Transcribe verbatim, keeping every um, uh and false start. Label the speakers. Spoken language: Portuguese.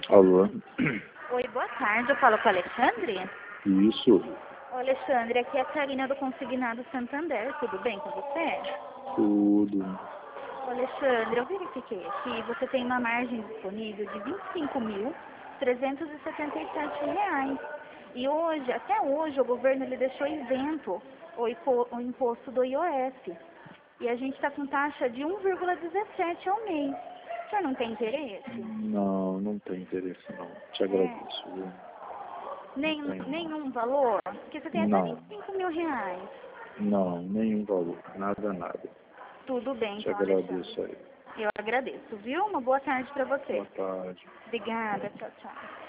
Speaker 1: Alô?
Speaker 2: Oi, boa tarde. Eu falo com o Alexandre?
Speaker 1: Isso,
Speaker 2: Ô, Alexandre, aqui é a Karina do Consignado Santander. Tudo bem com você?
Speaker 1: tudo.
Speaker 2: Ô, Alexandre, eu verifiquei aqui. Você tem uma margem disponível de vinte e cinco mil trezentos e setenta e sete reais. E hoje, até hoje, o governo ele deixou isento o, impo- o imposto do I O F. E a gente está com taxa de um vírgula dezessete ao mês. O senhor não tem interesse?
Speaker 1: Não, não tem interesse não. Te
Speaker 2: É.
Speaker 1: agradeço, viu?
Speaker 2: Nem,
Speaker 1: Não tem não.
Speaker 2: nenhum valor? Porque você tem até
Speaker 1: Não,
Speaker 2: vinte e cinco mil reais.
Speaker 1: não, nenhum valor. Nada, nada.
Speaker 2: Tudo bem,
Speaker 1: Te
Speaker 2: então, Alexandre.
Speaker 1: agradeço aí.
Speaker 2: Eu agradeço, viu? Uma boa tarde para você.
Speaker 1: Boa tarde.
Speaker 2: Obrigada. Tchau, tchau.